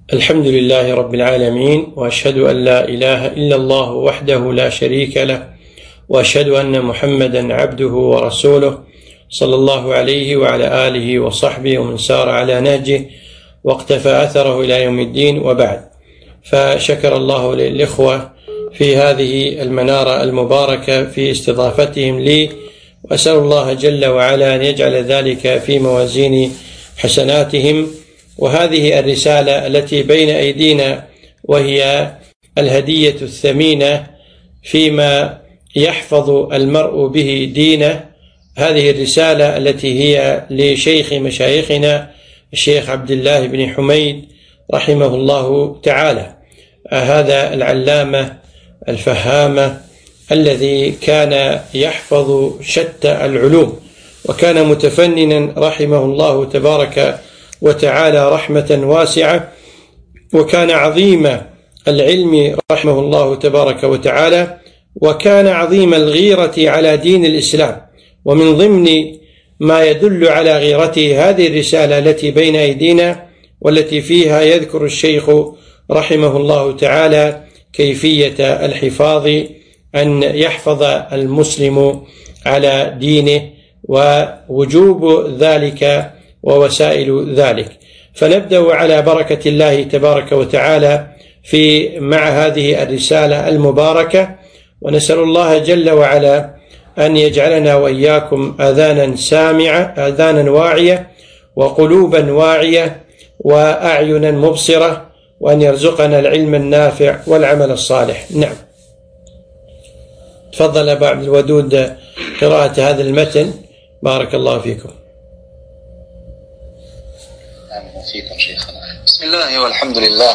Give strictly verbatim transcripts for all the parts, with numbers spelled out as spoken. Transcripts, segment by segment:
الحمد لله رب العالمين، وأشهد أن لا إله إلا الله وحده لا شريك له، وأشهد أن محمدا عبده ورسوله صلى الله عليه وعلى آله وصحبه ومن سار على نهجه واقتفى أثره إلى يوم الدين، وبعد. فشكر الله للإخوة في هذه المنارة المباركة في استضافتهم لي، وأسأل الله جل وعلا أن يجعل ذلك في موازين حسناتهم. وهذه الرسالة التي بين أيدينا وهي الهدية الثمينة فيما يحفظ المرء به دينه، هذه الرسالة التي هي لشيخ مشايخنا الشيخ عبد الله بن حميد رحمه الله تعالى، هذا العلامة الفهامة الذي كان يحفظ شتى العلوم، وكان متفننا رحمه الله تبارك وتعالى رحمة واسعة، وكان عظيم العلم رحمه الله تبارك وتعالى، وكان عظيم الغيرة على دين الإسلام. ومن ضمن ما يدل على غيرته هذه الرسالة التي بين أيدينا، والتي فيها يذكر الشيخ رحمه الله تعالى كيفية الحفاظ، أن يحفظ المسلم على دينه ووجوب ذلك ووسائل ذلك. فنبدأ على بركة الله تبارك وتعالى في مع هذه الرسالة المباركة، ونسأل الله جل وعلا أن يجعلنا وإياكم آذانا سامعة آذانا واعية وقلوبا واعية وأعينا مبصرة، وأن يرزقنا العلم النافع والعمل الصالح. نعم، تفضل أبو عبد الودود قراءة هذا المتن، بارك الله فيكم. فيكم شيخنا. بسم الله والحمد لله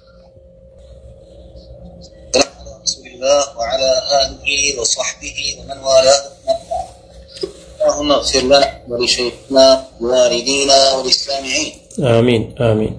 رسول الله وعلى آله وصحبه ومن والاه. اللهم اغفر لنا ولشيخنا ووالدينا وللسامعين. آمين آمين.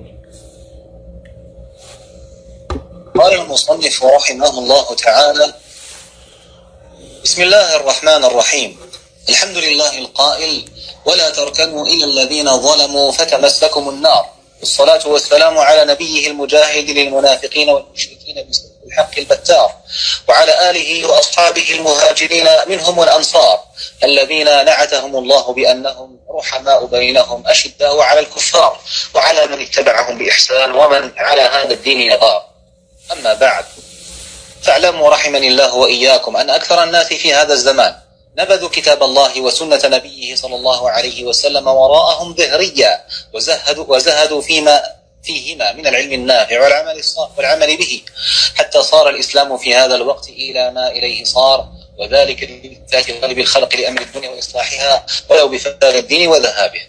قال المصنف رحمه الله تعالى: بسم الله الرحمن الرحيم. الحمد لله القائل: ولا تركنوا إلى الذين ظلموا فتمسكم النار. والصلاة والسلام على نبيه المجاهد للمنافقين والمشركين بالحق البتار، وعلى آله وأصحابه المهاجرين منهم والأنصار الذين نعتهم الله بأنهم رحماء بينهم أشداء على الكفار، وعلى من اتبعهم بإحسان ومن على هذا الدين يغار. أما بعد، فاعلموا رحمني الله وإياكم أن أكثر الناس في هذا الزمان نبذوا كتاب الله وسنة نبيه صلى الله عليه وسلم وراءهم ظهريا، وزهدوا, وزهدوا فيما فيهما من العلم النافع والعمل والعمل به، حتى صار الإسلام في هذا الوقت إلى ما إليه صار، وذلك لذات غالب الخلق لأمر الدنيا وإصلاحها ولو بفساد الدين وذهابه.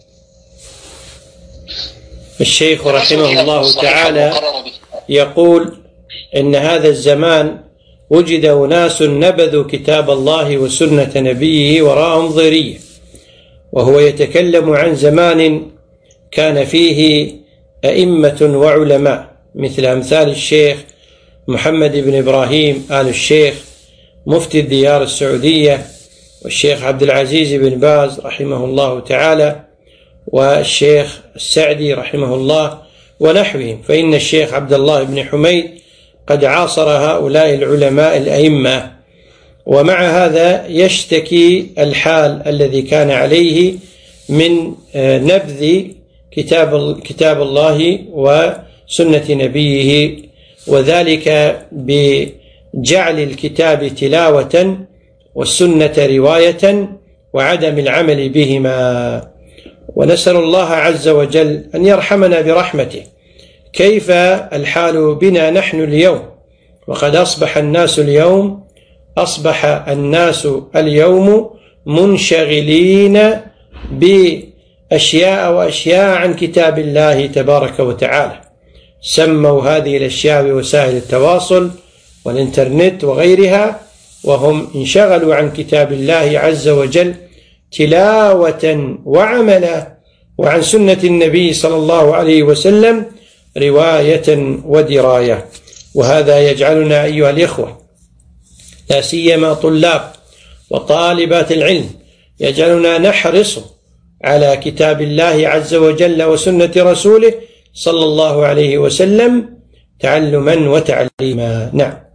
الشيخ رحمه الله تعالى يقول إن هذا الزمان وجد أناس نبذوا كتاب الله وسنة نبيه وراءهم ظهرية، وهو يتكلم عن زمان كان فيه أئمة وعلماء مثل أمثال الشيخ محمد بن إبراهيم آل الشيخ مفتي الديار السعودية، والشيخ عبد العزيز بن باز رحمه الله تعالى، والشيخ السعدي رحمه الله ونحوهم. فإن الشيخ عبد الله بن حميد قد عاصر هؤلاء العلماء الأئمة، ومع هذا يشتكي الحال الذي كان عليه من نبذ كتاب كتاب الله وسنة نبيه، وذلك بجعل الكتاب تلاوة والسنة رواية وعدم العمل بهما. ونسأل الله عز وجل أن يرحمنا برحمته. كيف الحال بنا نحن اليوم؟ وقد أصبح الناس اليوم أصبح الناس اليوم منشغلين بأشياء وأشياء عن كتاب الله تبارك وتعالى. سموا هذه الأشياء بوسائل التواصل والإنترنت وغيرها، وهم انشغلوا عن كتاب الله عز وجل تلاوة وعملا، وعن سنة النبي صلى الله عليه وسلم رواية ودراية. وهذا يجعلنا أيها الإخوة، لا سيما طلاب وطالبات العلم، يجعلنا نحرص على كتاب الله عز وجل وسنة رسوله صلى الله عليه وسلم تعلما وتعليما. نعم.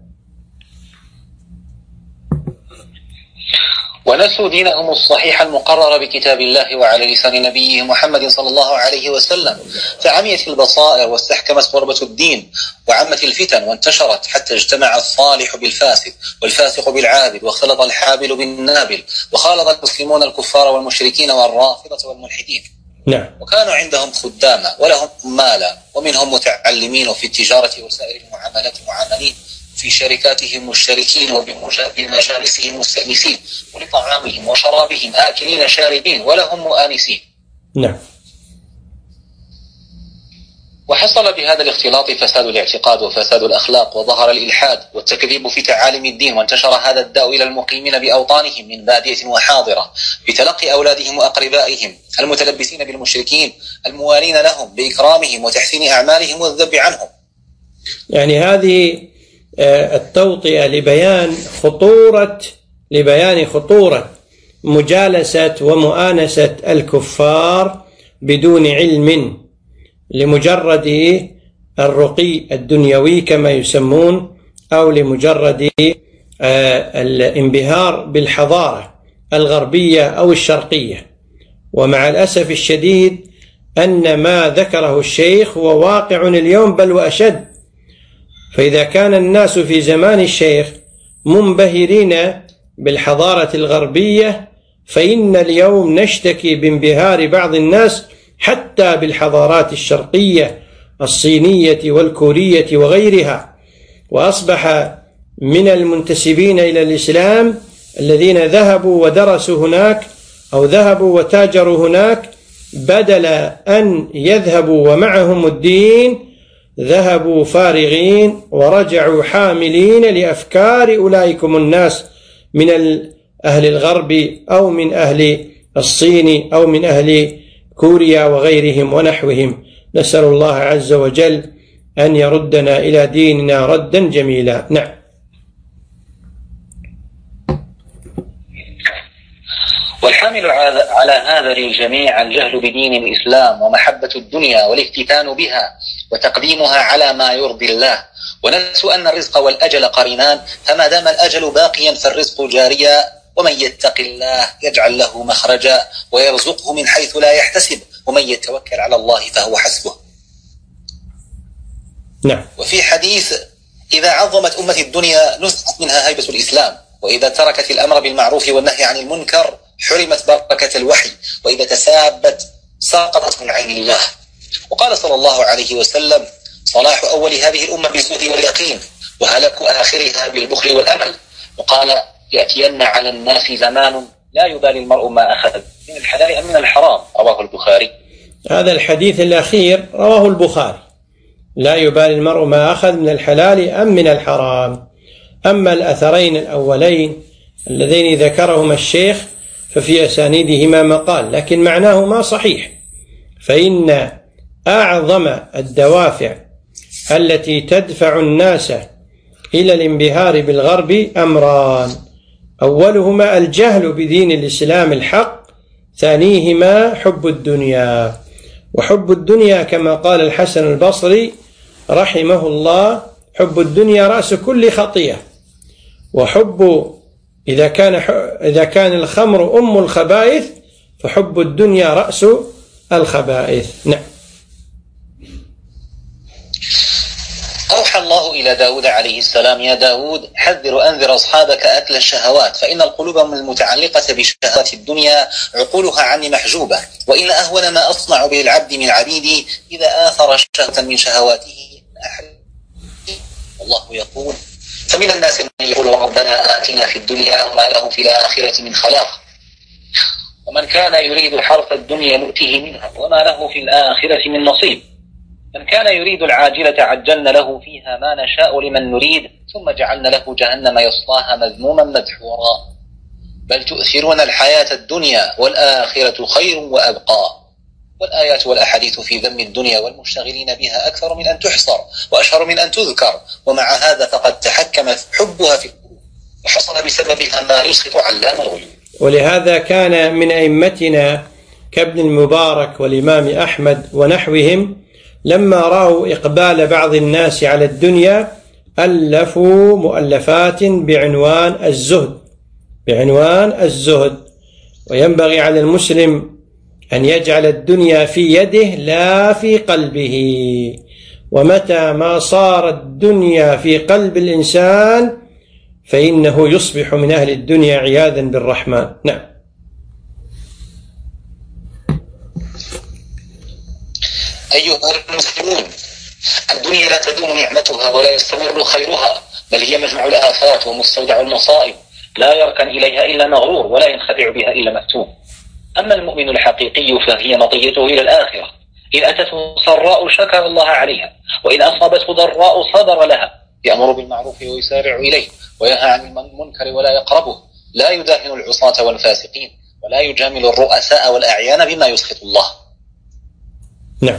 ونسوا دينهم الصحيح المقرر بكتاب الله وعلى لسان نبيه محمد صلى الله عليه وسلم، فعميت البصائر واستحكمت غربة الدين وعمت الفتن وانتشرت حتى اجتمع الصالح بالفاسد والفاسق بالعابد واختلط الحابل بالنابل وخالط المسلمون الكفار والمشركين والرافضة والملحدين. نعم. وكانوا عندهم خداما ولهم مالا ومنهم متعلمين في التجارة وسائر المعاملات معاملين، في شركاتهم مشتركين وبمجالسهم مستأنسين، ولطعامهم وشرابهم آكلين شاربين ولهم مؤانسين. نعم. وحصل بهذا الاختلاط فساد الاعتقاد وفساد الأخلاق، وظهر الإلحاد والتكذيب في تعاليم الدين، وانتشر هذا الداء إلى المقيمين بأوطانهم من بادية وحاضرة بتلقي أولادهم وأقربائهم المتلبسين بالمشركين الموالين لهم بإكرامهم وتحسين أعمالهم والذب عنهم. يعني هذه التوطئة لبيان خطورة لبيان خطورة مجالسة ومؤانسة الكفار بدون علم، لمجرد الرقي الدنيوي كما يسمون، أو لمجرد الانبهار بالحضارة الغربية أو الشرقية. ومع الأسف الشديد أن ما ذكره الشيخ هو واقع اليوم بل وأشد. فإذا كان الناس في زمان الشيخ منبهرين بالحضارة الغربية، فإن اليوم نشتكي بانبهار بعض الناس حتى بالحضارات الشرقية الصينية والكورية وغيرها. وأصبح من المنتسبين إلى الإسلام الذين ذهبوا ودرسوا هناك أو ذهبوا وتاجروا هناك، بدل أن يذهبوا ومعهم الدين ذهبوا فارغين ورجعوا حاملين لأفكار أولئكم الناس من أهل الغرب أو من أهل الصين أو من أهل كوريا وغيرهم ونحوهم. نسأل الله عز وجل أن يردنا إلى ديننا ردا جميلا. نعم. والحامل على هذا للجميع الجهل بدين الإسلام ومحبة الدنيا والافتتان بها وتقديمها على ما يرضي الله، ونسوا أن الرزق والأجل قرينان، فما دام الأجل باقيا فالرزق جاريا، ومن يتق الله يجعل له مخرجا ويرزقه من حيث لا يحتسب، ومن يتوكل على الله فهو حسبه. نعم. وفي حديث: إذا عظمت أمة الدنيا نزعت منها هيبة الإسلام، وإذا تركت الأمر بالمعروف والنهي عن المنكر حرمت بركة الوحي، وإذا تسابت ساقطت من عين الله. وقال صلى الله عليه وسلم: صلاح أول هذه الأمة بالزهد واليقين، وهلك آخرها بالبخل والأمل. وقال: يأتين على الناس زمان لا يبالي المرء ما أخذ من الحلال أم من الحرام، رواه البخاري. هذا الحديث الأخير رواه البخاري، لا يبالي المرء ما أخذ من الحلال أم من الحرام. أما الأثرين الأولين اللذين ذكرهما الشيخ ففي أسانيدهما مقال، لكن معناهما صحيح. فإن أعظم الدوافع التي تدفع الناس إلى الانبهار بالغرب أمران: أولهما الجهل بدين الإسلام الحق، ثانيهما حب الدنيا. وحب الدنيا كما قال الحسن البصري رحمه الله: حب الدنيا رأس كل خطيئة. وحب إذا كان إذا كان الخمر أم الخبائث فحب الدنيا رأس الخبائث. نعم. أوحى الله إلى داود عليه السلام: يا داود حذر وأنذر أصحابك أكل الشهوات، فإن القلوب المتعلقة بشهوات الدنيا عقولها عني محجوبة، وإن أهون ما أصنع به العبد من عبيدي إذا آثر شهوة من شهواته أحد. والله يقول: فمن الناس من يقول ربنا آتنا في الدنيا وما له في الآخرة من خلاق، ومن كان يريد حرث الدنيا نؤته منها وما له في الآخرة من نصيب، من كان يريد العاجلة عجلنا له فيها ما نشاء لمن نريد ثم جعلنا له جهنم يصلاها مذموما مدحورا، بل تؤثرون الحياة الدنيا والآخرة خير وأبقى. والآيات والأحاديث في ذم الدنيا والمشتغلين بها أكثر من أن تحصر وأشهر من أن تذكر، ومع هذا فقد تحكم حبها في القلوب وحصل بسببها ما يسخط علام الغيوب. ولهذا كان من أئمتنا كابن المبارك والإمام أحمد ونحوهم لما رأوا إقبال بعض الناس على الدنيا ألفوا مؤلفات بعنوان الزهد بعنوان الزهد. وينبغي على المسلم أن يجعل الدنيا في يده لا في قلبه، ومتى ما صارت الدنيا في قلب الإنسان فإنه يصبح من أهل الدنيا عياذا بالرحمن. نعم. أيها المسلمون، الدنيا لا تدوم نعمتها ولا يستمر خيرها، بل هي مجمع الآفات ومستودع المصائب، لا يركن إليها إلا مغرور ولا ينخدع بها إلا مفتون. أما المؤمن الحقيقي فهي مطيته إلى الآخرة، إن أتته سراء شكر الله عليها، وإن أصابته ضراء صبر لها، يأمر بالمعروف ويسارع إليه، وينهى عن المنكر ولا يقربه، لا يداهن العصاة والفاسقين، ولا يجامل الرؤساء والأعيان بما يسخط الله. نعم.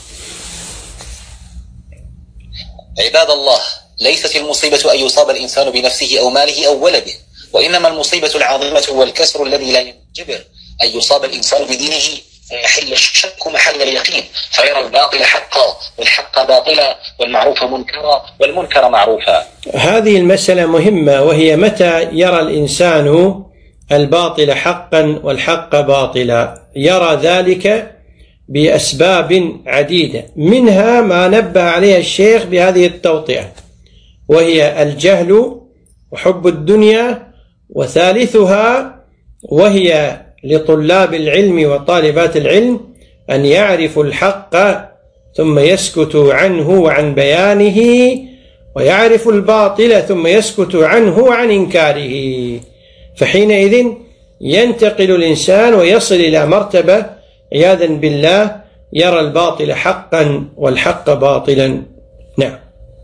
عباد الله، ليست المصيبة أن يصاب الإنسان بنفسه أو ماله أو ولده، وإنما المصيبة العظيمة والكسر الذي لا ينجبر أن يصاب الإنسان بدينه فيحل الشك محل اليقين، فيرى الباطل حقا والحق باطلا والمعروف منكرا والمنكر معروفا. هذه المسألة مهمة، وهي متى يرى الإنسان الباطل حقا والحق باطلا. يرى ذلك بأسباب عديدة، منها ما نبه عليها الشيخ بهذه التوطئة، وهي الجهل وحب الدنيا، وثالثها وهي لطلاب العلم وطالبات العلم أن يعرفوا الحق ثم يسكتوا عنه وعن بيانه، ويعرفوا الباطل ثم يسكتوا عنه وعن إنكاره، فحينئذ ينتقل الإنسان ويصل إلى مرتبة عياذا بالله يرى الباطل حقا والحق باطلا. نعم.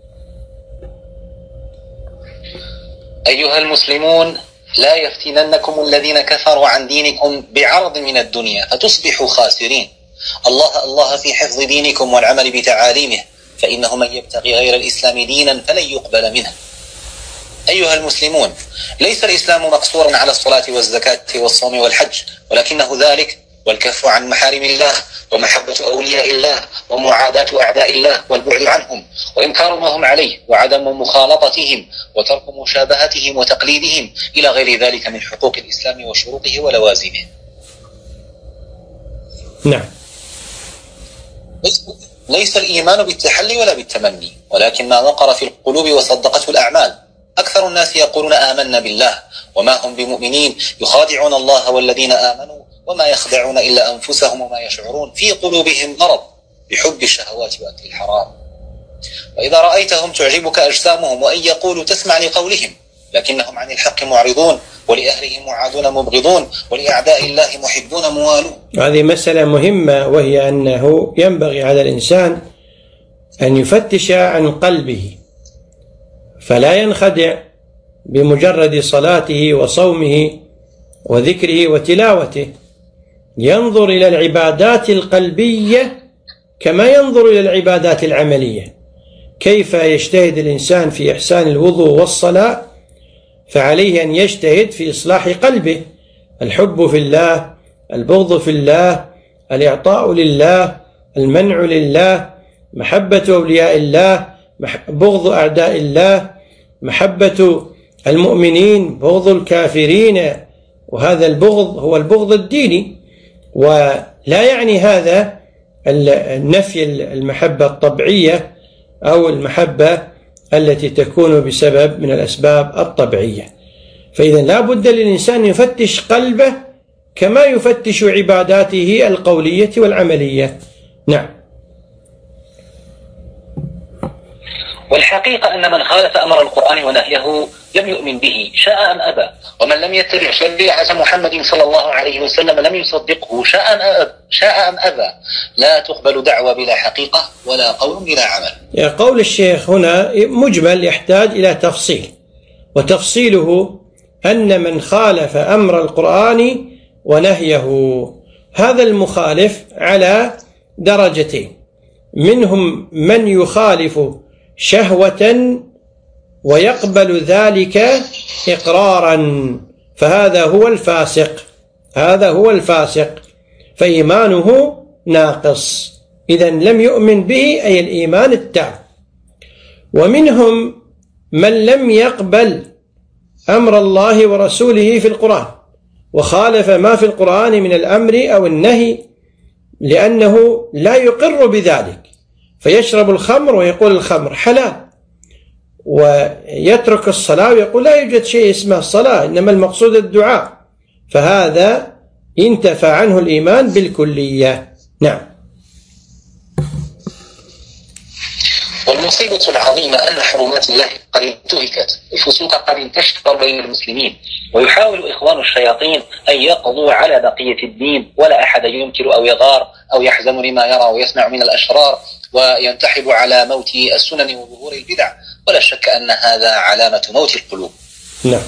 أيها المسلمون، لا يفتننكم الذين كفروا عن دينكم بعرض من الدنيا فتصبحوا خاسرين. الله الله في حفظ دينكم والعمل بتعاليمه، فإنه من يبتغي غير الإسلام دينا فلن يقبل منه. أيها المسلمون، ليس الإسلام مقصورا على الصلاة والزكاة والصوم والحج، ولكنه ذلك والكف عن محارم الله ومحبة أولياء الله ومعاداة أعداء الله والبعد عنهم وإنكار ما هم عليه وعدم مخالطتهم وترك مشابهتهم وتقليدهم إلى غير ذلك من حقوق الإسلام وشروطه ولوازمه. نعم. ليس الإيمان بالتحلي ولا بالتمني، ولكن ما وقر في القلوب وصدقته الأعمال. أكثر الناس يقولون آمنا بالله وما هم بمؤمنين، يخادعون الله والذين آمنوا وما يخدعون إلا أنفسهم وما يشعرون، في قلوبهم مرض بحب الشهوات وأكل الحرام. وإذا رأيتهم تعجبك أجسامهم، وإن يقولوا تسمع لقولهم، لكنهم عن الحق معرضون، ولأهله معادون مبغضون، ولأعداء الله محبون موالون. هذه مسألة مهمة، وهي أنه ينبغي على الإنسان أن يفتش عن قلبه، فلا ينخدع بمجرد صلاته وصومه وذكره وتلاوته، ينظر إلى العبادات القلبية كما ينظر إلى العبادات العملية. كيف يجتهد الإنسان في إحسان الوضوء والصلاة، فعليه أن يجتهد في إصلاح قلبه، الحب في الله، البغض في الله، الإعطاء لله، المنع لله، محبة أولياء الله، بغض أعداء الله، محبة المؤمنين، بغض الكافرين، وهذا البغض هو البغض الديني. ولا يعني هذا النفي المحبة الطبيعية أو المحبة التي تكون بسبب من الأسباب الطبيعية. فإذا لا بد للإنسان يفتش قلبه كما يفتش عباداته القولية والعملية. نعم. والحقيقة أن من خالف أمر القرآن ونهيه لم يؤمن به شاء أم أبى، ومن لم يتبع شريعة محمد صلى الله عليه وسلم لم يصدقه شاء أم أبى, شاء أم أبى. لا تقبل دعوة بلا حقيقة ولا قول بلا عمل. قول الشيخ هنا مجمل يحتاج إلى تفصيل، وتفصيله أن من خالف أمر القرآن ونهيه، هذا المخالف على درجتين، منهم من يخالف شهوة ويقبل ذلك إقرارا، فهذا هو الفاسق، هذا هو الفاسق، فإيمانه ناقص، إذن لم يؤمن به أي الإيمان التام. ومنهم من لم يقبل أمر الله ورسوله في القرآن وخالف ما في القرآن من الأمر أو النهي لأنه لا يقر بذلك، فيشرب الخمر ويقول الخمر حلال، ويترك الصلاة ويقول لا يوجد شيء اسمه الصلاة إنما المقصود الدعاء، فهذا انتفى عنه الإيمان بالكلية. نعم. والمصيبة العظيمة أن حرمات الله قد انتهكت، الفسوق قد انتشر بين المسلمين، ويحاول إخوان الشياطين أن يقضوا على بقية الدين، ولا أحد ينكر أو يغار أو يحزن لما يرى ويسمع من الأشرار وينتحب على موت السنن وظهور البدع، ولا شك أن هذا علامة موت القلوب. نعم.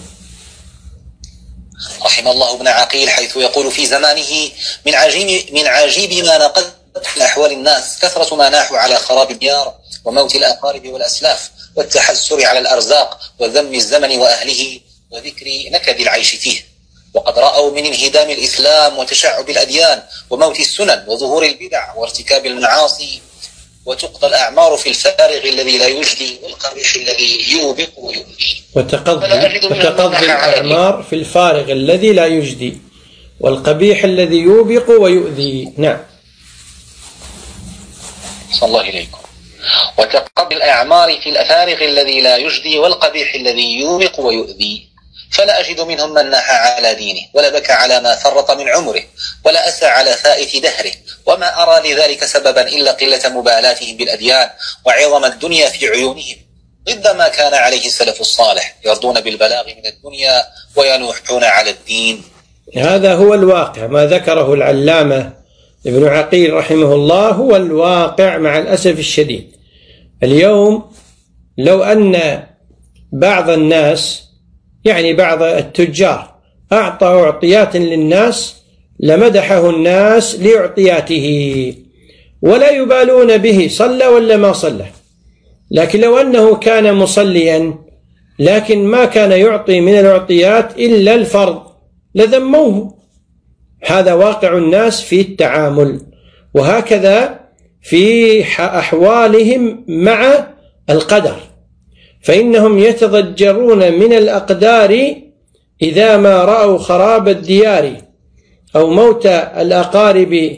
رحم الله ابن عقيل حيث يقول في زمانه من عجيب, من عجيب ما نقدت في أحوال الناس كثرة ما ناحوا على خراب الديار وموت الأقارب والأسلاف والتحسر على الأرزاق وذم الزمن وأهله وذكر نكد العيش فيه، وقد رأوا من انهدام الإسلام وتشعب الأديان وموت السنن وظهور البدع وارتكاب المعاصي، وتقضى الأعمار في الفارغ الذي لا يجدي والقبيح الذي يوبق ويؤذي. وتقضي الأعمار في الفارغ الذي لا يجدي والقبيح الذي يوبق ويؤذي. نعم. صلى الله إليكم. وتقضي الأعمار في الفارغ الذي لا يجدي والقبيح الذي يوبق ويؤذي، فلا أجد منهم من ناح على دينه ولا بكى على ما فرط من عمره ولا أسى على فائت دهره، وما أرى لذلك سببا إلا قلة مبالاتهم بالأديان وعظم الدنيا في عيونهم، ضد ما كان عليه السلف الصالح، يرضون بالبلاغ من الدنيا وينوحون على الدين. هذا هو الواقع، ما ذكره العلامة ابن عقيل رحمه الله هو الواقع مع الأسف الشديد. اليوم لو أن بعض الناس يعني بعض التجار أعطى أعطيات للناس لمدحه الناس لأعطياته ولا يبالون به صلى ولا ما صلى، لكن لو أنه كان مصليا لكن ما كان يعطي من الأعطيات إلا الفرض لذموه. هذا واقع الناس في التعامل، وهكذا في أحوالهم مع القدر، فإنهم يتضجرون من الأقدار إذا ما رأوا خراب الديار أو موت الأقارب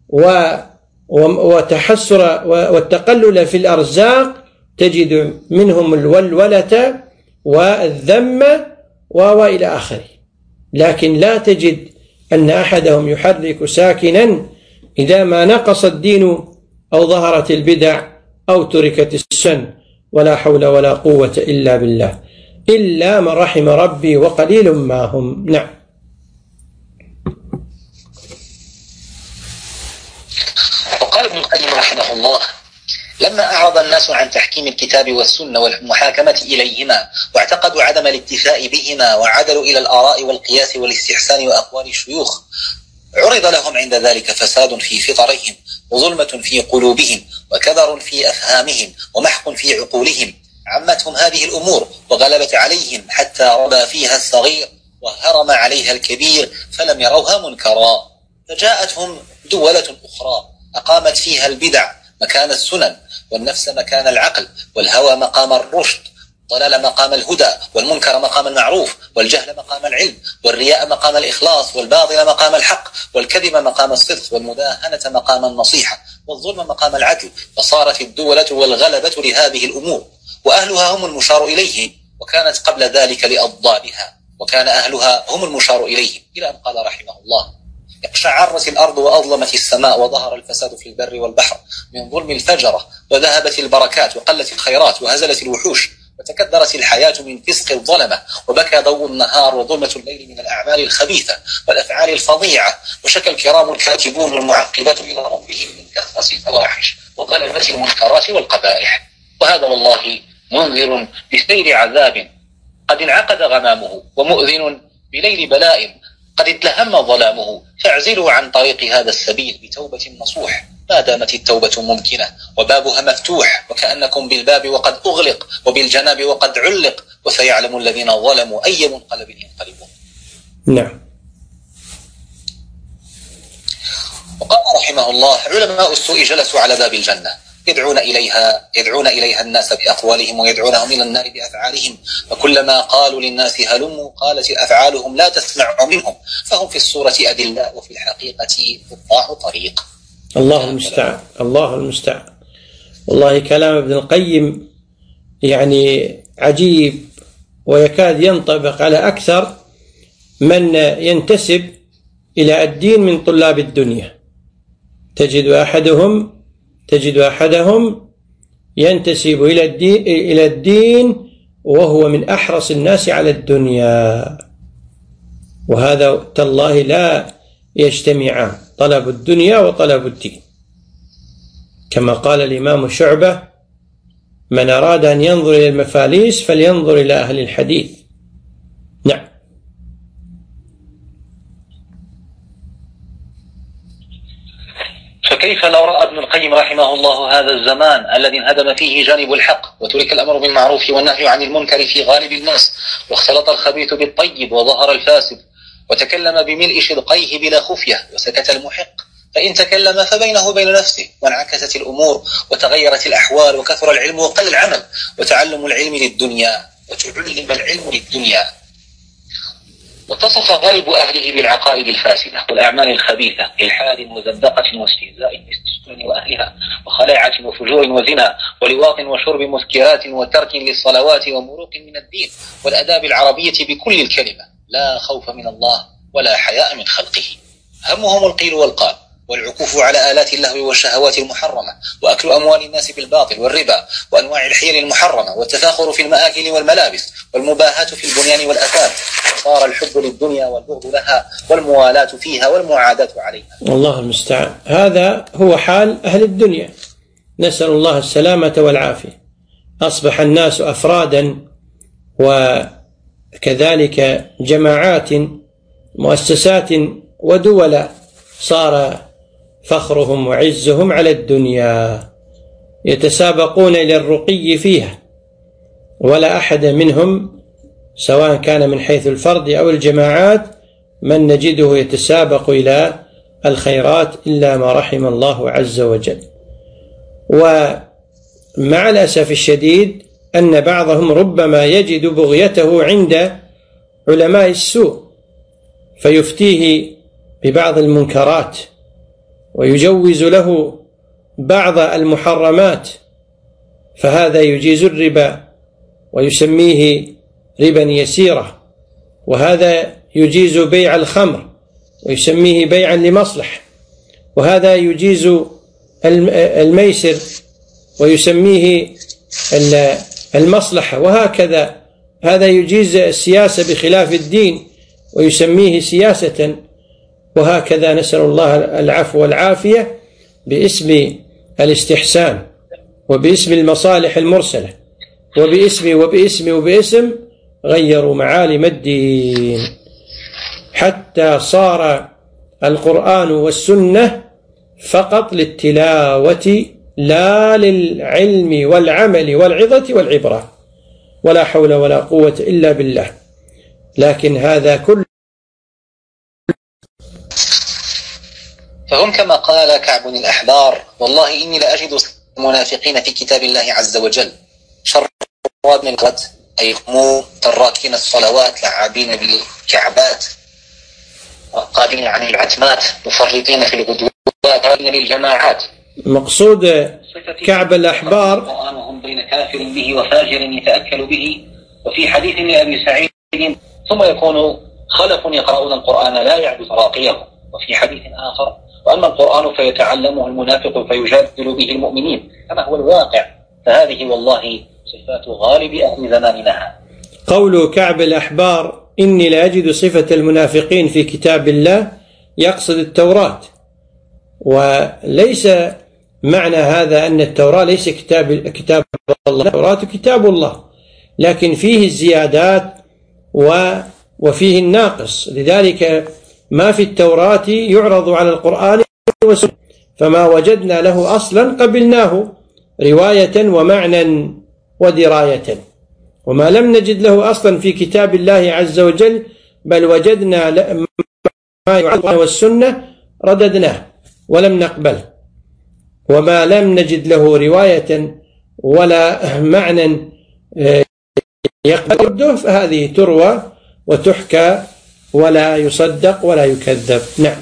وتحسر والتقلل في الأرزاق، تجد منهم الولولة والذم وإلى آخره، لكن لا تجد أن أحدهم يحرك ساكنا إذا ما نقص الدين أو ظهرت البدع أو تركت السن، ولا حول ولا قوة إلا بالله، إلا من رحم ربي وقليل ما هم. نعم. وقال ابن القيم رحمه الله لما أعرض الناس عن تحكيم الكتاب والسنة والمحاكمة إليهما واعتقدوا عدم الاتفاء بهما وعدلوا إلى الآراء والقياس والاستحسان وأقوال الشيوخ، عرض لهم عند ذلك فساد في فطرهم وظلمة في قلوبهم وكدر في أفهامهم ومحق في عقولهم، عمتهم هذه الأمور وغلبت عليهم حتى ربى فيها الصغير وهرم عليها الكبير فلم يروها منكرا، فجاءتهم دولة أخرى أقامت فيها البدع مكان السنن، والنفس مكان العقل، والهوى مقام الرشد، والضلال مقام الهدى، والمنكر مقام المعروف، والجهل مقام العلم، والرياء مقام الإخلاص، والباطل مقام الحق، والكذب مقام الصدق، والمداهنة مقام النصيحة، والظلم مقام العدل، فصارت الدولة والغلبة لهذه الأمور، وأهلها هم المشار إليه، وكانت قبل ذلك لأضدادها، وكان أهلها هم المشار إليه، إلى أن قال رحمه الله اقشعرت الأرض وأظلمت السماء وظهر الفساد في البر والبحر من ظلم الفجرة، وذهبت البركات وقلت الخيرات وهزلت الوحوش، وتكدرت الحياة من فسق الظلمة، وبكى ضوء النهار وظلمة الليل من الأعمال الخبيثة والأفعال الفظيعة، وشكى الكرام الكاتبون والمعقبات إلى ربهم من كثرة الفواحش وغلبة المنكرات والقبائح. وهذا والله منذر بسير عذاب قد انعقد غمامه، ومؤذن بليل بلاء قد اتلهم ظلامه، فاعزلوا عن طريق هذا السبيل بتوبة نصوح ما دامت التوبة ممكنة وبابها مفتوح، وكأنكم بالباب وقد أغلق وبالجناب وقد علق، وسيعلم الذين ظلموا أي منقلب ينقلبون. نعم. وقال رحمه الله: علماء السوء جلسوا على باب الجنة يدعون إليها يدعون إليها الناس بأقوالهم ويدعونهم إلى النار بأفعالهم، فكلما قالوا للناس هلموا قالت أفعالهم لا تسمع منهم، فهم في الصورة أدلاء وفي الحقيقة قطاع طريق. الله المستعان، الله المستعان. والله كلام ابن القيم يعني عجيب، ويكاد ينطبق على أكثر من ينتسب إلى الدين من طلاب الدنيا. تجد أحدهم تجد أحدهم ينتسب إلى الدين إلى الدين وهو من أحرص الناس على الدنيا، وهذا تالله لا يجتمعان، طلب الدنيا وطلب الدين. كما قال الإمام شعبة: من أراد أن ينظر إلى المفاليس فلينظر إلى أهل الحديث. نعم. فكيف لو رأى ابن القيم رحمه الله هذا الزمان الذي انهدم فيه جانب الحق وترك الأمر بالمعروف والنهي عن المنكر في غالب الناس، واختلط الخبيث بالطيب وظهر الفاسد، وتكلم بملء شدقيه بلا خفية وسكت المحق، فإن تكلم فبينه وبين نفسه، وانعكست الأمور وتغيرت الأحوال وكثر العلم وقل العمل، وتعلم العلم للدنيا وتعلم العلم للدنيا. واتصف غالب أهله بالعقائد الفاسدة والأعمال الخبيثة، إلحاد وزندقة واستهزاء باستسلام وأهلها، وخلاعة وفجور وزنا ولواط وشرب مسكرات وترك للصلوات ومروق من الدين والأداب العربية بكل الكلمة، لا خوف من الله ولا حياء من خلقه. همهم القيل والقال والعكوف على آلات اللهو والشهوات المحرمة، وأكل أموال الناس بالباطل والربا وأنواع الحيل المحرمة، والتفاخر في المآكل والملابس، والمباهاة في البنيان والأثاث. صار الحب للدنيا والبغض لها والموالاة فيها والمعاداة عليها. الله المستعان. هذا هو حال أهل الدنيا، نسأل الله السلامة والعافية. أصبح الناس أفرادا وكذلك جماعات مؤسسات ودولا، صار فخرهم وعزهم على الدنيا، يتسابقون إلى الرقي فيها، ولا أحد منهم سواء كان من حيث الفرد أو الجماعات من نجده يتسابق إلى الخيرات إلا ما رحم الله عز وجل. ومع الأسف الشديد أن بعضهم ربما يجد بغيته عند علماء السوء فيفتيه ببعض المنكرات ويجوز له بعض المحرمات، فهذا يجيز الربا ويسميه ربا يسيرة، وهذا يجيز بيع الخمر ويسميه بيعا لمصلح، وهذا يجيز الميسر ويسميه المصلحة، وهكذا هذا يجيز السياسة بخلاف الدين ويسميه سياسة، وهكذا نسأل الله العفو والعافية باسم الاستحسان وباسم المصالح المرسلة وباسم وباسم وباسم غيروا معالم الدين، حتى صار القرآن والسنة فقط للتلاوة لا للعلم والعمل والعظة والعبرة، ولا حول ولا قوة إلا بالله. لكن هذا كله فهم كما قال كعب الأحبار: والله إني لأجد المنافقين في كتاب الله عز وجل شر من القد، أي قموا تراكين الصلوات لعابين بالكعبات قادين عن العتمات مفرطين في الغدوات قادين للجماعات. مقصود كعب الأحبار وهم بين كافر به وفاجر يتأكل به. وفي حديث لأبي سعيد: ثم يكون خلف يقرؤون القرآن لا يعد تراقيه. وفي حديث آخر: وأما القرآن فيتعلمه المنافق فيجادل به المؤمنين، كما هو الواقع. فهذه والله صفات غالب أهل زماننا. قول كعب الأحبار إني لأجد صفة المنافقين في كتاب الله يقصد التوراة، وليس معنى هذا أن التوراة ليس كتاب كتاب الله، التوراة كتاب الله، لكن فيه الزيادات وفيه الناقص، لذلك ما في التوراة يعرض على القرآن والسنة، فما وجدنا له أصلا قبلناه رواية ومعنى ودراية، وما لم نجد له أصلا في كتاب الله عز وجل بل وجدنا ما يعرض والسنة رددناه. ولم نقبله، وما لم نجد له رواية ولا معنى يقبله فهذه تروى وتحكى ولا يصدق ولا يكذب. نعم.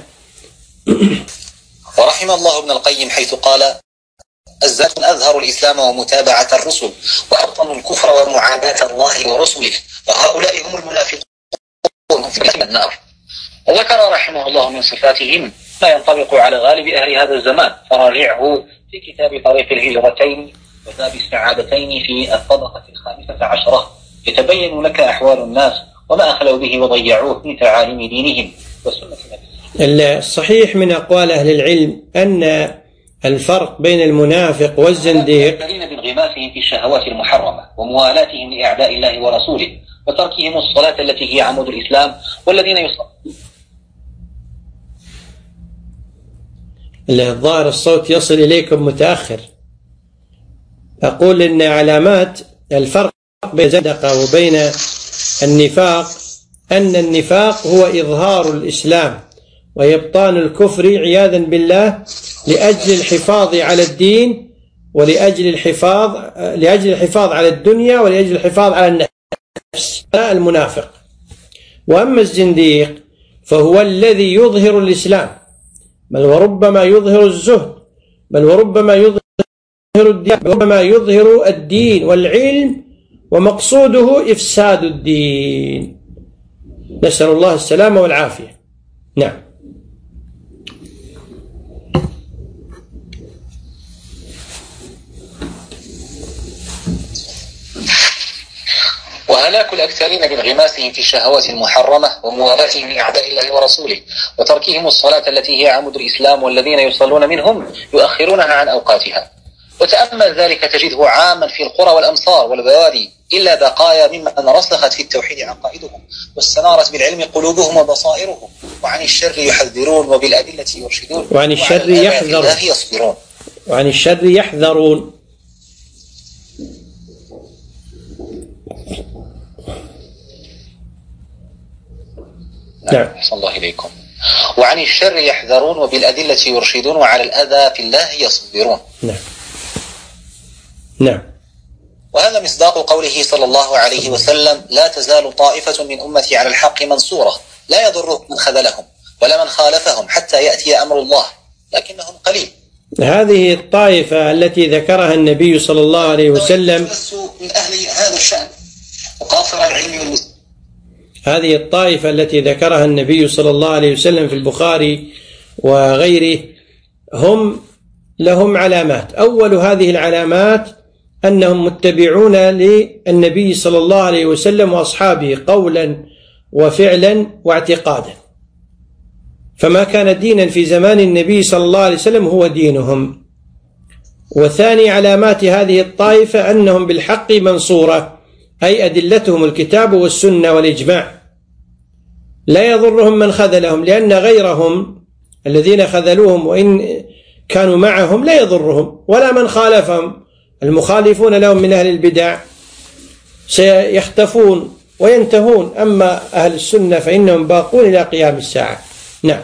ورحم الله ابن القيم حيث قال: الزاد أظهر الإسلام ومتابعة الرسل، وأبطن الكفر ومعاداة الله ورسله، وهؤلاء هم المنافقون في النار. وذكر رحمه الله من صفاتهم ما ينطبق على غالب أهل هذا الزمان، فراجعه في كتاب طريق الهجرتين وباب السعادتين في الطبقة الخامسة عشرة، يتبين لك أحوال الناس وما أخلوا به وضيعوه من تعاليم دينهم وسنة نبيهم. الصحيح من أقوال أهل العلم أن الفرق بين المنافق والزنديق بانغماسهم في الشهوات المحرمة وموالاتهم لأعداء الله ورسوله وتركهم الصلاة التي هي عمود الإسلام، والذين يصلون. الظاهر الصوت يصل إليكم متأخر. أقول إن علامات الفرق بين الزندقة وبين النفاق أن النفاق هو إظهار الإسلام وإبطان الكفر عياذا بالله لأجل الحفاظ على الدين ولأجل الحفاظ لأجل الحفاظ على الدنيا ولأجل الحفاظ على النفس، المنافق. وأما الزنديق فهو الذي يظهر الإسلام، بل وربما يظهر الزهد، بل وربما يظهر الدين، وربما يظهر الدين والعلم، ومقصوده إفساد الدين. نسأل الله السلامة والعافية. نعم. وهلاك الأكثرين بانغماسهم في الشهوات المحرمة وموالاتهم لأعداء الله ورسوله وتركهم الصلاة التي هي عمود الإسلام، والذين يصلون منهم يؤخرونها عن أوقاتها. وتأمل ذلك تجده عاما في القرى والأمصار والبوادي، إلا بقايا ممن رسخت في التوحيد عقائدهم واستنارت بالعلم قلوبهم وبصائرهم، وعن الشر يحذرون وبالأدلة يرشدون، وعن الشر يحذرون يصبرون وعن الشر يحذرون. نعم. أحسن الله إليكم. وعن الشر يحذرون وبالأدلة يرشدون وعلى الأذى في الله يصبرون. نعم. نعم. وهذا مصداق قوله صلى الله عليه وسلم: لا تزال طائفة من أمتي على الحق منصورة لا يضرهم من خذلهم ولا من خالفهم حتى يأتي أمر الله لكنهم قليل. هذه الطائفة التي ذكرها النبي صلى الله عليه وسلم من أهل هذا الشأن وقاصر العلم والمسلم. هذه الطائفة التي ذكرها النبي صلى الله عليه وسلم في البخاري وغيره هم لهم علامات. أول هذه العلامات أنهم متبعون للنبي صلى الله عليه وسلم وأصحابه قولا وفعلا واعتقادا، فما كان دينا في زمان النبي صلى الله عليه وسلم هو دينهم. وثاني علامات هذه الطائفة أنهم بالحق منصورة، أي أدلتهم الكتاب والسنة والإجماع، لا يضرهم من خذلهم، لأن غيرهم الذين خذلوهم وإن كانوا معهم لا يضرهم، ولا من خالفهم. المخالفون لهم من أهل البدع سيختفون وينتهون، أما أهل السنة فإنهم باقون إلى قيام الساعة. نعم.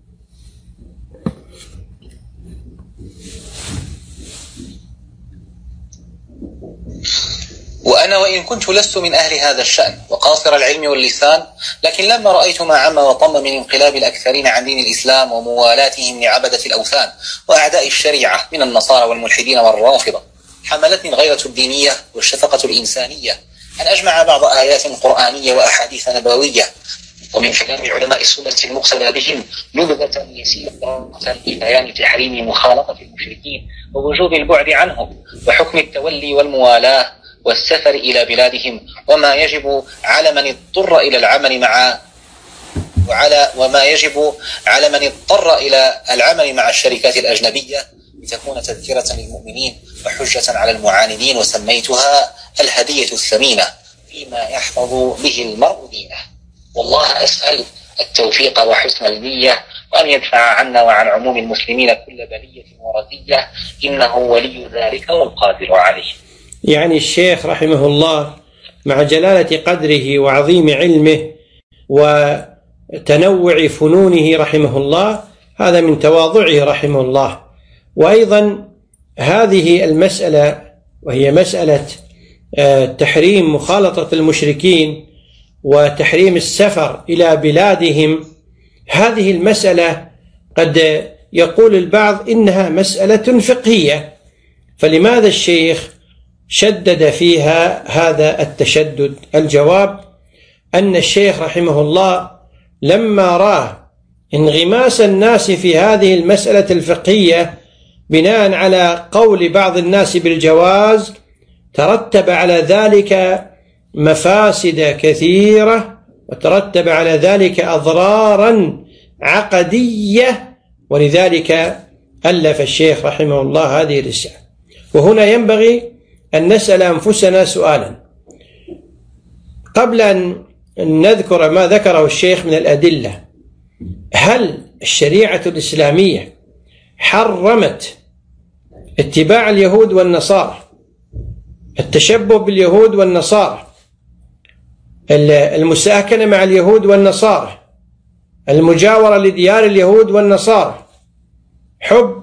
وأنا وإن كنت لست من أهل هذا الشأن وقاصر العلم واللسان، لكن لما رأيت ما عم وطم من انقلاب الأكثرين عن دين الإسلام وموالاتهم لعبدة الأوثان وأعداء الشريعة من النصارى والملحدين والرافضة، حملتني الغيرة الدينية والشفقة الإنسانية أن أجمع بعض آيات قرآنية وأحاديث نبوية ومن كلام علماء السنة المقتدى بهم نبذة يسيرة في بيان تحريم مخالطة المشركين ووجوب البعد عنهم وحكم التولي والموالاة والسفر إلى بلادهم، وما يجب على من اضطر إلى العمل مع وعلى وما يجب على من اضطر إلى العمل مع الشركات الأجنبية لتكون تذكرة للمؤمنين وحجة على المعاندين، وسميتها الهدية الثمينة فيما يحفظ به المرء دينه. والله أسأل التوفيق وحسن النية، وأن يدفع عنا وعن عموم المسلمين كل بلية ورزية، إنه ولي ذلك والقادر عليه. يعني الشيخ رحمه الله مع جلالة قدره وعظيم علمه وتنوع فنونه رحمه الله هذا من تواضعه رحمه الله. وأيضا هذه المسألة وهي مسألة تحريم مخالطة المشركين وتحريم السفر إلى بلادهم، هذه المسألة قد يقول البعض إنها مسألة فقهية، فلماذا الشيخ شدد فيها هذا التشدد؟ الجواب أن الشيخ رحمه الله لما رأى انغماس الناس في هذه المسألة الفقهية بناء على قول بعض الناس بالجواز، ترتب على ذلك مفاسد كثيرة وترتب على ذلك أضرارا عقدية، ولذلك ألف الشيخ رحمه الله هذه الرسالة. وهنا ينبغي أن نسأل أنفسنا سؤالا قبل أن نذكر ما ذكره الشيخ من الأدلة: هل الشريعة الإسلامية حرمت اتباع اليهود والنصارى، التشبه باليهود والنصارى، المساكنة مع اليهود والنصارى، المجاورة لديار اليهود والنصارى، حب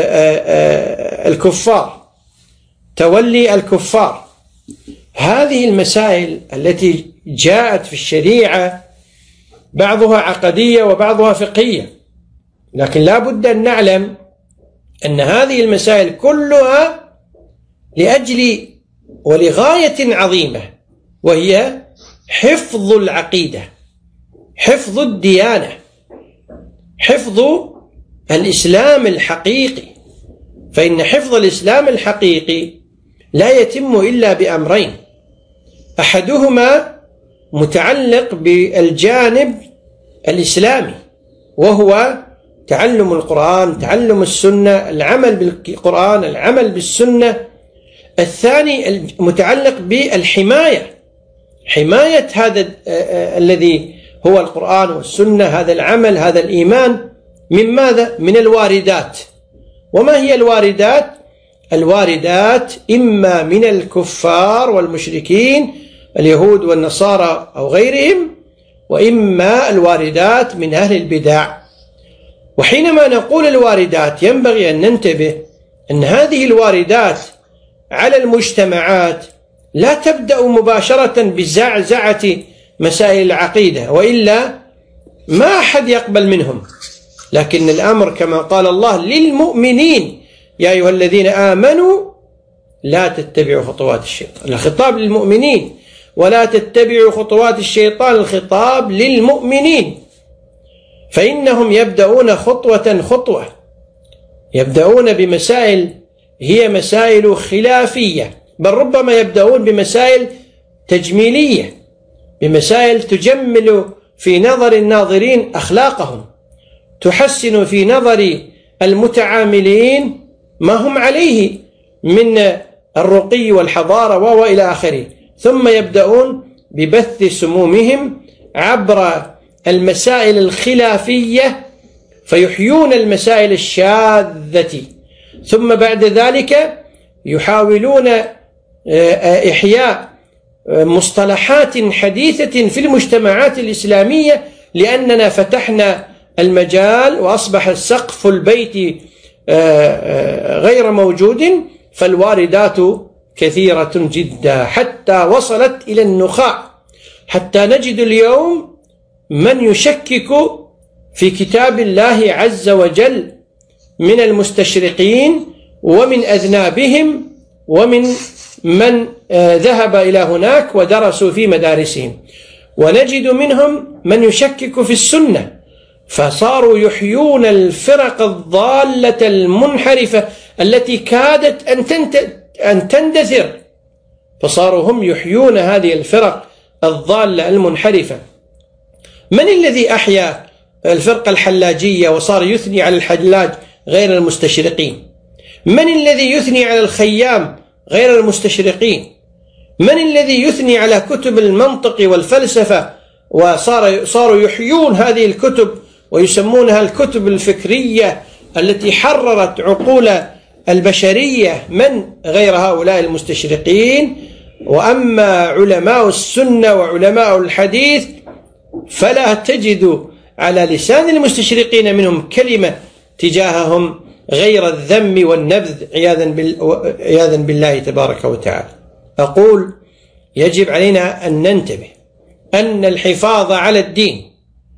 الكفار، تولي الكفار؟ هذه المسائل التي جاءت في الشريعة بعضها عقدية وبعضها فقهية، لكن لا بد أن نعلم أن هذه المسائل كلها لأجل ولغاية عظيمة، وهي حفظ العقيدة، حفظ الديانة، حفظ الإسلام الحقيقي. فإن حفظ الإسلام الحقيقي لا يتم إلا بأمرين: أحدهما متعلق بالجانب الإسلامي وهو تعلم القرآن، تعلم السنة، العمل بالقرآن، العمل بالسنة. الثاني متعلق بالحماية، حماية هذا الذي هو القرآن والسنة، هذا العمل، هذا الإيمان، من ماذا؟ من الواردات. وما هي الواردات؟ الواردات إما من الكفار والمشركين اليهود والنصارى أو غيرهم، وإما الواردات من أهل البدع. وحينما نقول الواردات ينبغي أن ننتبه أن هذه الواردات على المجتمعات لا تبدأ مباشرة بزعزعة مسائل العقيدة، وإلا ما أحد يقبل منهم. لكن الأمر كما قال الله للمؤمنين: يا أيها الذين آمنوا لا تتبعوا خطوات الشيطان. الخطاب للمؤمنين، ولا تتبعوا خطوات الشيطان الخطاب للمؤمنين، فإنهم يبدأون خطوة خطوة، يبدأون بمسائل هي مسائل خلافية، بل ربما يبدأون بمسائل تجميلية، بمسائل تجمل في نظر الناظرين أخلاقهم، تحسن في نظر المتعاملين ما هم عليه من الرقي والحضارة وإلى آخره، ثم يبدأون ببث سمومهم عبر المسائل الخلافية فيحيون المسائل الشاذة، ثم بعد ذلك يحاولون إحياء مصطلحات حديثة في المجتمعات الإسلامية، لأننا فتحنا المجال وأصبح سقف البيت غير موجود، فالواردات كثيرة جدا حتى وصلت إلى النخاع، حتى نجد اليوم من يشكك في كتاب الله عز وجل من المستشرقين ومن أذنابهم ومن من ذهب إلى هناك ودرسوا في مدارسهم، ونجد منهم من يشكك في السنة، فصاروا يحيون الفرق الضالة المنحرفة التي كادت أن تندثر، فصاروا هم يحيون هذه الفرق الضالة المنحرفة. من الذي أحيا الفرقة الحلاجية وصار يثني على الحلاج غير المستشرقين؟ من الذي يثني على الخيام غير المستشرقين؟ من الذي يثني على كتب المنطق والفلسفة وصار صاروا يحيون هذه الكتب ويسمونها الكتب الفكرية التي حررت عقول البشرية؟ من غير هؤلاء المستشرقين؟ وأما علماء السنة وعلماء الحديث فلا تجد على لسان المستشرقين منهم كلمة تجاههم غير الذم والنبذ عياذا بالله تبارك وتعالى. أقول يجب علينا أن ننتبه أن الحفاظ على الدين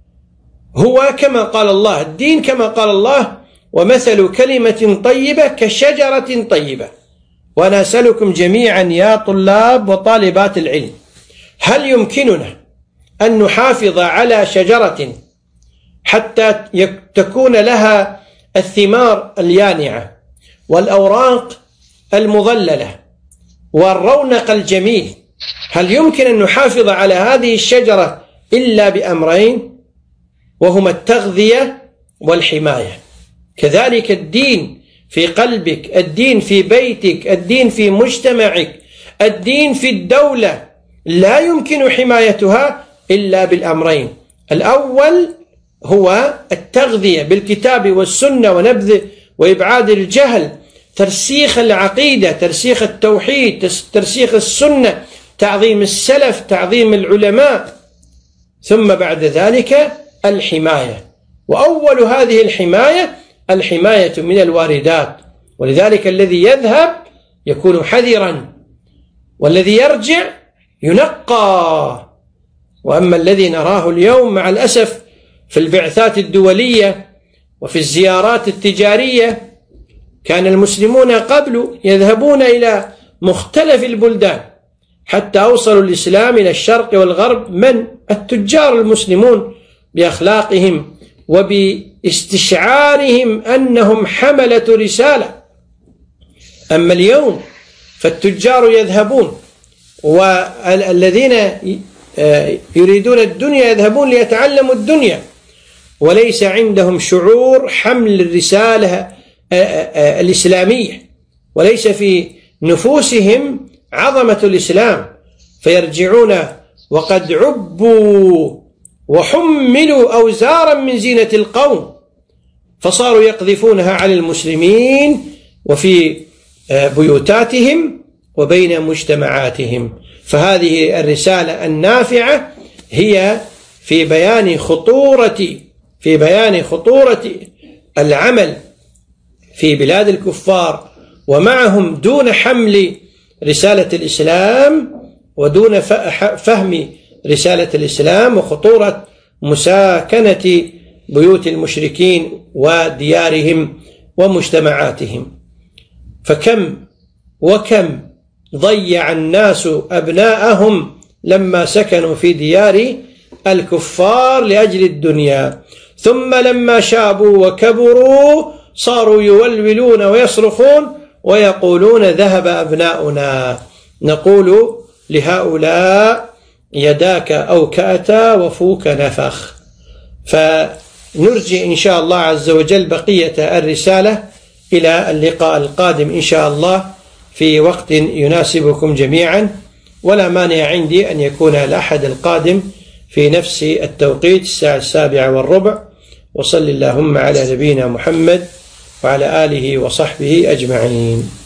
هو كما قال الله، الدين كما قال الله: ومثل كلمة طيبة كشجرة طيبة. وأنا أسألكم جميعا يا طلاب وطالبات العلم، هل يمكننا أن نحافظ على شجرة حتى تكون لها الثمار اليانعة والأوراق المظللة والرونق الجميل، هل يمكن أن نحافظ على هذه الشجرة إلا بأمرين، وهما التغذية والحماية؟ كذلك الدين في قلبك، الدين في بيتك، الدين في مجتمعك، الدين في الدولة، لا يمكن حمايتها إلا بالأمرين. الأول هو التغذية بالكتاب والسنة ونبذ وإبعاد الجهل، ترسيخ العقيدة، ترسيخ التوحيد، ترسيخ السنة، تعظيم السلف، تعظيم العلماء. ثم بعد ذلك الحماية، وأول هذه الحماية الحماية من الواردات. ولذلك الذي يذهب يكون حذرا، والذي يرجع ينقى. وأما الذي نراه اليوم مع الأسف في البعثات الدولية وفي الزيارات التجارية، كان المسلمون قبل يذهبون إلى مختلف البلدان حتى أوصلوا الإسلام إلى الشرق والغرب، من التجار المسلمون بأخلاقهم وباستشعارهم أنهم حملة رسالة. أما اليوم فالتجار يذهبون، والذين يريدون الدنيا يذهبون ليتعلموا الدنيا، وليس عندهم شعور حمل الرسالة الإسلامية، وليس في نفوسهم عظمة الإسلام، فيرجعون وقد عبوا وحملوا أوزارا من زينة القوم، فصاروا يقذفونها على المسلمين وفي بيوتاتهم وبين مجتمعاتهم. فهذه الرسالة النافعة هي في بيان خطورة في بيان خطورة العمل في بلاد الكفار ومعهم دون حمل رسالة الإسلام ودون فهم رسالة الإسلام، وخطورة مساكنة بيوت المشركين وديارهم ومجتمعاتهم. فكم وكم ضيع الناس أبناءهم لما سكنوا في ديار الكفار لأجل الدنيا، ثم لما شابوا وكبروا صاروا يولولون ويصرخون ويقولون ذهب أبناؤنا. نقول لهؤلاء يداك أوكأتا وفوك نفخ. فنرجي إن شاء الله عز وجل بقية الرسالة إلى اللقاء القادم إن شاء الله في وقت يناسبكم جميعا، ولا مانع عندي أن يكون الأحد القادم في نفس التوقيت الساعة السابعة والربع. وصل اللهم على نبينا محمد وعلى آله وصحبه أجمعين.